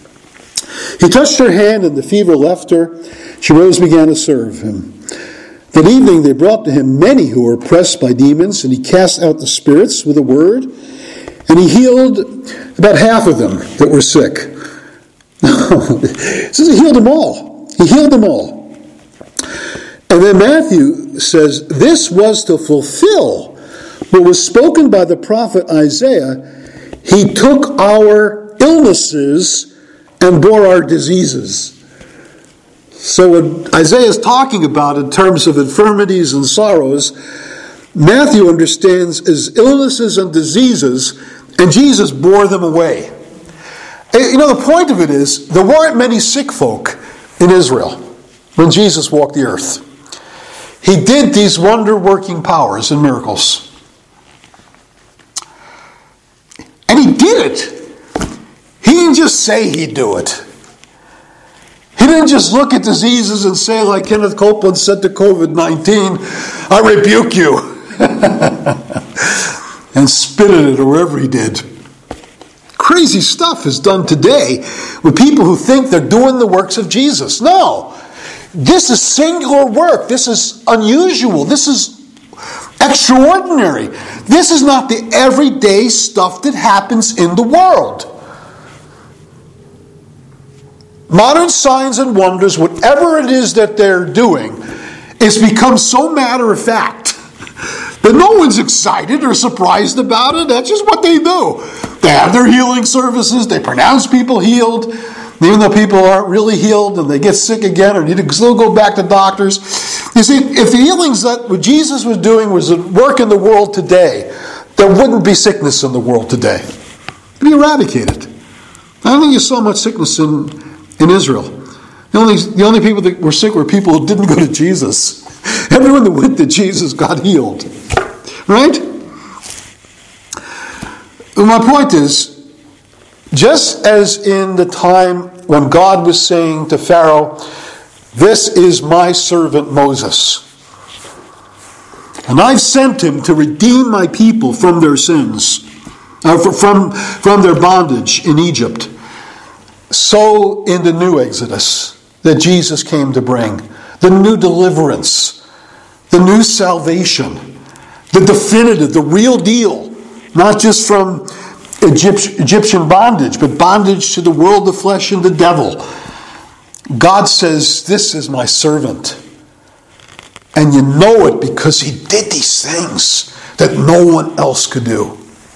He touched her hand and the fever left her. She rose and began to serve him. That evening they brought to him many who were oppressed by demons, and he cast out the spirits with a word, and he healed about half of them that were sick. It says he healed them all. He healed them all. And then Matthew says, this was to fulfill what was spoken by the prophet Isaiah. He took our illnesses and bore our diseases. So what Isaiah is talking about in terms of infirmities and sorrows, Matthew understands as illnesses and diseases, and Jesus bore them away. You know, the point of it is, there weren't many sick folk in Israel when Jesus walked the earth. He did these wonder-working powers and miracles. And he did it. He didn't just say he'd do it. He didn't just look at diseases and say, like Kenneth Copeland said to covid nineteen, I rebuke you. And spit at it or whatever he did. Crazy stuff is done today with people who think they're doing the works of Jesus. No. This is singular work. This is unusual. This is extraordinary. This is not the everyday stuff that happens in the world. Modern signs and wonders, whatever it is that they're doing, is become so matter of fact that no one's excited or surprised about it. That's just what they do. They have their healing services. They pronounce people healed, even though people aren't really healed and they get sick again or need to still go back to doctors. You see, if the healings that what Jesus was doing was at work in the world today, there wouldn't be sickness in the world today. It'd be eradicated. I don't think you saw much sickness in, in Israel. The only, the only people that were sick were people who didn't go to Jesus. Everyone that went to Jesus got healed. Right? Well, my point is, just as in the time when God was saying to Pharaoh, this is my servant Moses, and I've sent him to redeem my people from their sins, uh, from, from their bondage in Egypt, so in the new Exodus that Jesus came to bring, the new deliverance, the new salvation, the definitive, the real deal, not just from Egyptian bondage, but bondage to the world, the flesh, and the devil. God says, this is my servant. And you know it because he did these things that no one else could do.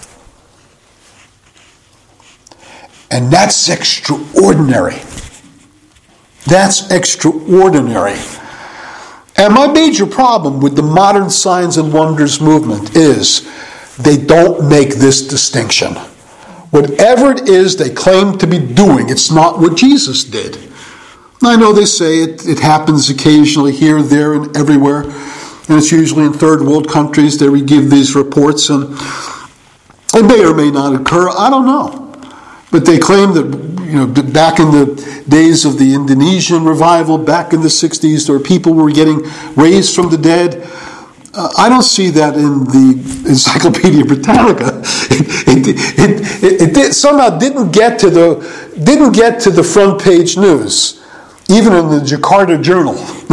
And that's extraordinary. That's extraordinary. And my major problem with the modern signs and wonders movement is they don't make this distinction. Whatever it is they claim to be doing, it's not what Jesus did. I know they say it, it happens occasionally here, there, and everywhere. And it's usually in third world countries they give these reports. And it may or may not occur. I don't know. But they claim that, you know, back in the days of the Indonesian revival, back in the sixties, there were people who were getting raised from the dead. Uh, I don't see that in the Encyclopedia Britannica. It, it, it, it, it somehow didn't get to the didn't get to the front page news, even in the Jakarta Journal.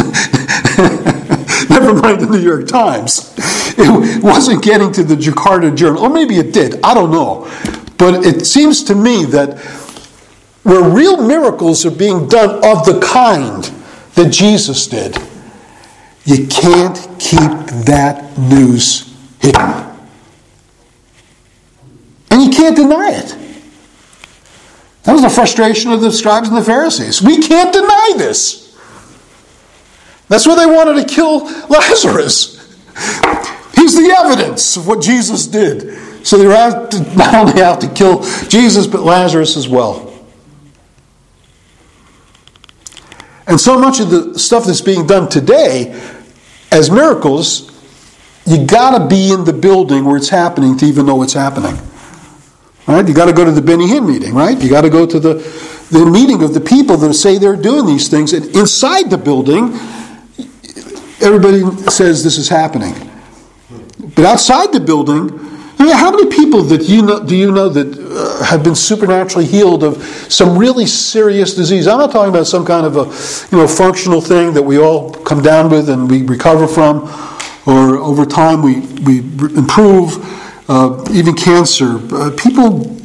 Never mind the New York Times. It wasn't getting to the Jakarta Journal, or maybe it did. I don't know. But it seems to me that where real miracles are being done of the kind that Jesus did, you can't keep that news hidden. And you can't deny it. That was the frustration of the scribes and the Pharisees. We can't deny this. That's why they wanted to kill Lazarus. He's the evidence of what Jesus did. So they have to not only have to kill Jesus, but Lazarus as well. And so much of the stuff that's being done today as miracles, you got to be in the building where it's happening to even know it's happening. Right? You got to go to the Benny Hinn meeting, right? You got to go to the, the meeting of the people that say they're doing these things. And inside the building, everybody says this is happening. But outside the building, I mean, how many people that you know do you know that uh, have been supernaturally healed of some really serious disease? I'm not talking about some kind of a you know functional thing that we all come down with and we recover from, or over time we we improve. Uh, even cancer, uh, people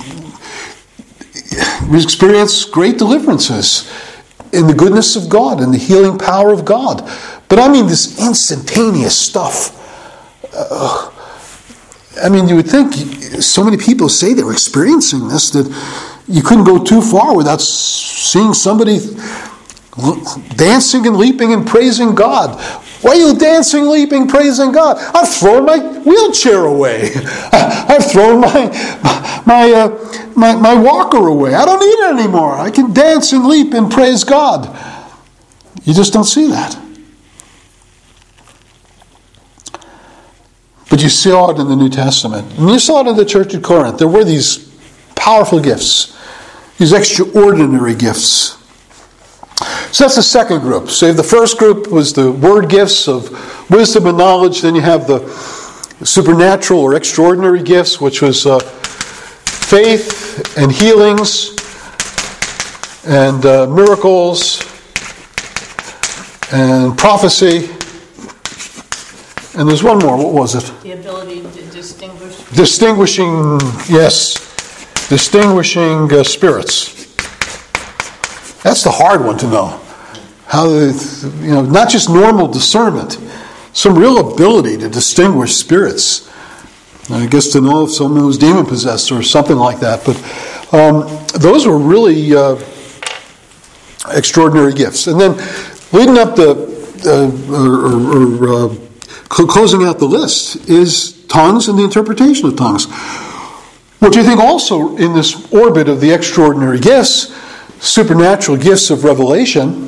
experience great deliverances in the goodness of God and the healing power of God. But I mean, this instantaneous stuff. Uh, I mean, you would think so many people say they're experiencing this that you couldn't go too far without seeing somebody dancing and leaping and praising God. Why are you dancing, leaping, praising God? I've thrown my wheelchair away. I've thrown my my, uh, my my walker away. I don't need it anymore. I can dance and leap and praise God. You just don't see that. But you saw it in the New Testament. And you saw it in the church at Corinth. There were these powerful gifts, these extraordinary gifts. So that's the second group. So the first group was the word gifts of wisdom and knowledge. Then you have the supernatural or extraordinary gifts, which was uh, faith and healings and uh, miracles and prophecy. And there's one more. What was it? The ability to distinguish. Distinguishing, yes. Distinguishing uh, spirits. That's the hard one to know. How, you know, not just normal discernment, some real ability to distinguish spirits. I guess to know if someone who's demon possessed or something like that. But um, those were really uh, extraordinary gifts. And then leading up the, uh, or, or uh, closing out the list is tongues and the interpretation of tongues. Which I think also in this orbit of the extraordinary gifts, supernatural gifts of revelation,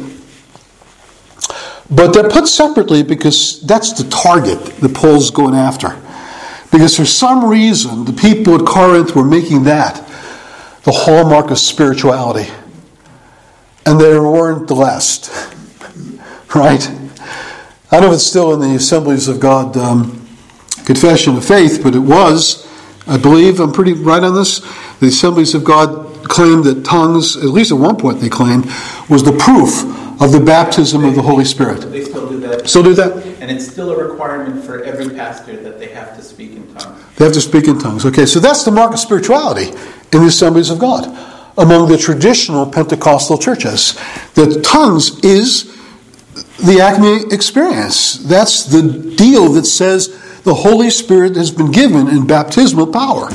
but they're put separately because that's the target that Paul's going after. Because for some reason, the people at Corinth were making that the hallmark of spirituality. And they weren't the last. Right? I don't know if it's still in the Assemblies of God um, Confession of Faith, but it was, I believe, I'm pretty right on this, the Assemblies of God claimed that tongues, at least at one point they claimed, was the proof of the baptism of the Holy Spirit. They still do that. Still do that? And it's still a requirement for every pastor that they have to speak in tongues. They have to speak in tongues. Okay, so that's the mark of spirituality in the Assemblies of God among the traditional Pentecostal churches. That tongues is the Acme experience. That's the deal that says the Holy Spirit has been given in baptismal power.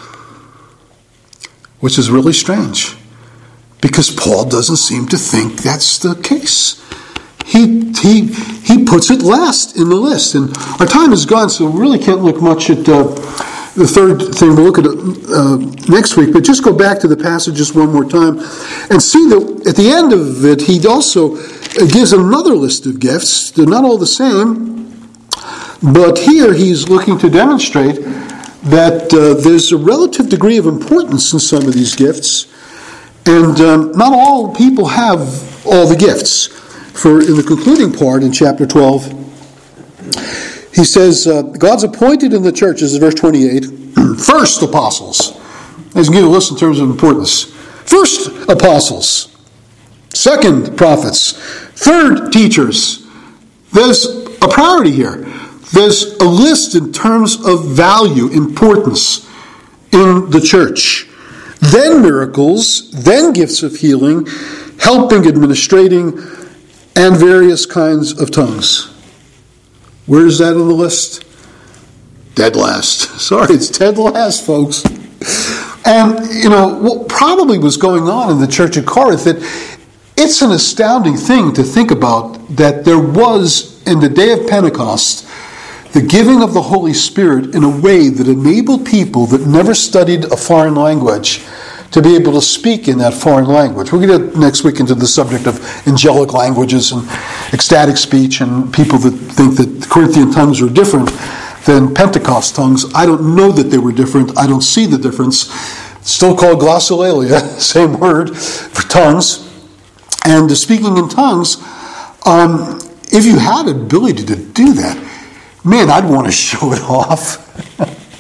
Which is really strange. Because Paul doesn't seem to think that's the case. He he he puts it last in the list. And our time is gone, so we really can't look much at uh, the third thing. We'll look at it uh, next week. But just go back to the passage just one more time and see that at the end of it, he also gives another list of gifts. They're not all the same. But here he's looking to demonstrate that uh, there's a relative degree of importance in some of these gifts. And um, not all people have all the gifts. For in the concluding part in chapter twelve, he says, uh, God's appointed in the churches, in verse twenty-eight, first apostles. Let's give a list in terms of importance. First apostles. Second prophets. Third teachers. There's a priority here. There's a list in terms of value, importance in the church. Then miracles, then gifts of healing, helping, administrating, and various kinds of tongues. Where is that on the list? Dead last. Sorry, it's dead last, folks. And, you know, what probably was going on in the church at Corinth, that it's an astounding thing to think about that there was, in the day of Pentecost, the giving of the Holy Spirit in a way that enabled people that never studied a foreign language to be able to speak in that foreign language. We're going to get next week into the subject of angelic languages and ecstatic speech and people that think that Corinthian tongues are different than Pentecost tongues. I don't know that they were different. I don't see the difference. It's still called glossolalia, same word for tongues. And the speaking in tongues, um, if you had the ability to do that, man, I'd want to show it off.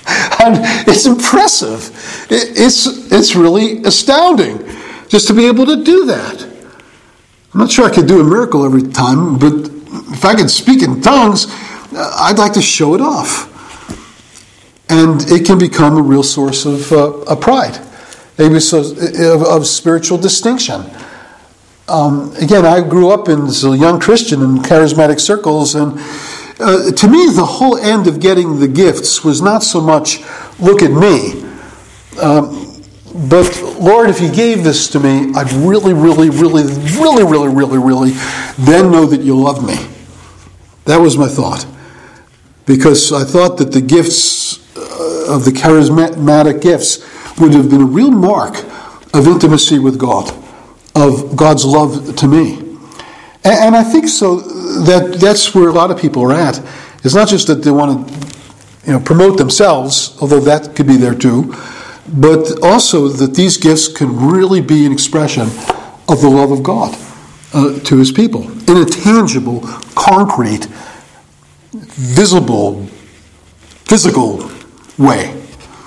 And it's impressive. It's, it's really astounding just to be able to do that. I'm not sure I could do a miracle every time, but if I could speak in tongues, I'd like to show it off. And it can become a real source of, uh, of pride, maybe so, of, of spiritual distinction. Um, again, I grew up in, as a young Christian in charismatic circles, and uh, to me, the whole end of getting the gifts was not so much, look at me, um, but Lord, if you gave this to me, I'd really, really, really, really, really, really, really, then know that you love me. That was my thought. Because I thought that the gifts uh, of the charismatic gifts would have been a real mark of intimacy with God, of God's love to me. And, and I think so that that's where a lot of people are at. It's not just that they want to, you know, promote themselves, although that could be there too, but also that these gifts can really be an expression of the love of God uh, to his people in a tangible, concrete, visible, physical way.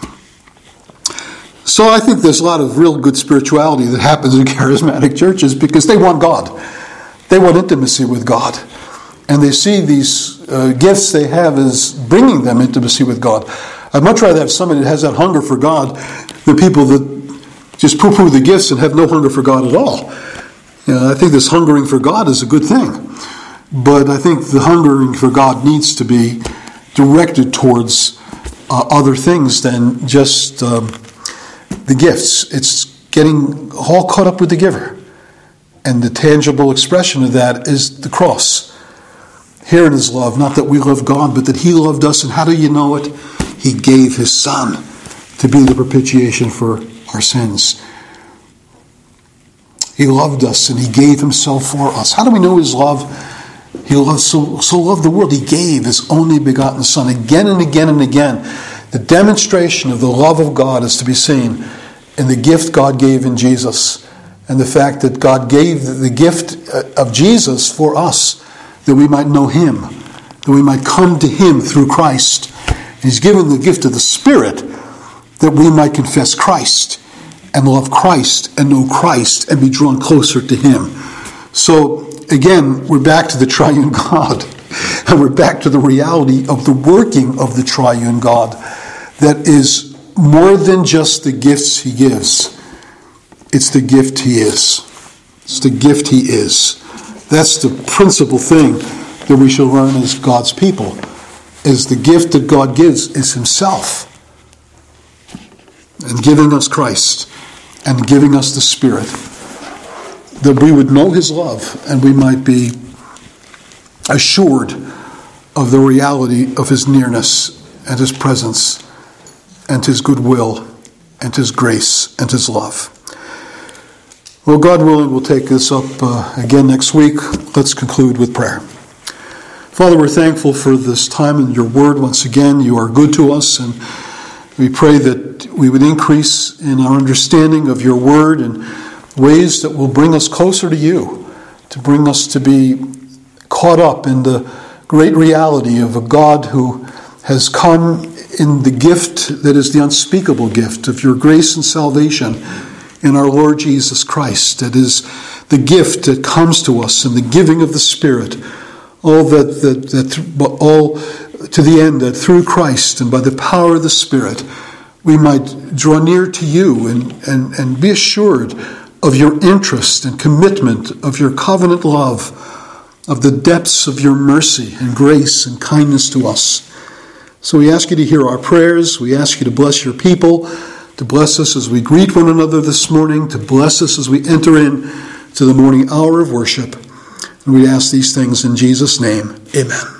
So I think there's a lot of real good spirituality that happens in charismatic churches because they want God. They want intimacy with God. And they see these uh, gifts they have as bringing them intimacy with God. I'd much rather have somebody that has that hunger for God than people that just poo-poo the gifts and have no hunger for God at all. You know, I think this hungering for God is a good thing. But I think the hungering for God needs to be directed towards uh, other things than just um, the gifts. It's getting all caught up with the giver. And the tangible expression of that is the cross. Herein is love, not that we love God, but that he loved us. And how do you know it? He gave his Son to be the propitiation for our sins. He loved us and he gave himself for us. How do we know his love? He loved, so, so loved the world. He gave his only begotten Son again and again and again. The demonstration of the love of God is to be seen in the gift God gave in Jesus. And the fact that God gave the gift of Jesus for us, that we might know him, that we might come to him through Christ. And he's given the gift of the Spirit that we might confess Christ and love Christ and know Christ and be drawn closer to him. So, again, we're back to the triune God. And we're back to the reality of the working of the triune God that is more than just the gifts he gives. It's the gift he is. It's the gift he is. That's the principal thing that we shall learn as God's people, is the gift that God gives is himself. And giving us Christ and giving us the Spirit, that we would know his love and we might be assured of the reality of his nearness and his presence and his goodwill and his grace and his love. Well, God willing, we'll take this up uh, again next week. Let's conclude with prayer. Father, we're thankful for this time in your word. Once again, you are good to us, and we pray that we would increase in our understanding of your word in ways that will bring us closer to you, to bring us to be caught up in the great reality of a God who has come in the gift that is the unspeakable gift of your grace and salvation in our Lord Jesus Christ. That is the gift that comes to us in the giving of the Spirit. All that, that, that all to the end that through Christ and by the power of the Spirit we might draw near to you and, and, and be assured of your interest and commitment, of your covenant love, of the depths of your mercy and grace and kindness to us. So we ask you to hear our prayers. We ask you to bless your people, to bless us as we greet one another this morning, to bless us as we enter in to the morning hour of worship. And we ask these things in Jesus' name. Amen.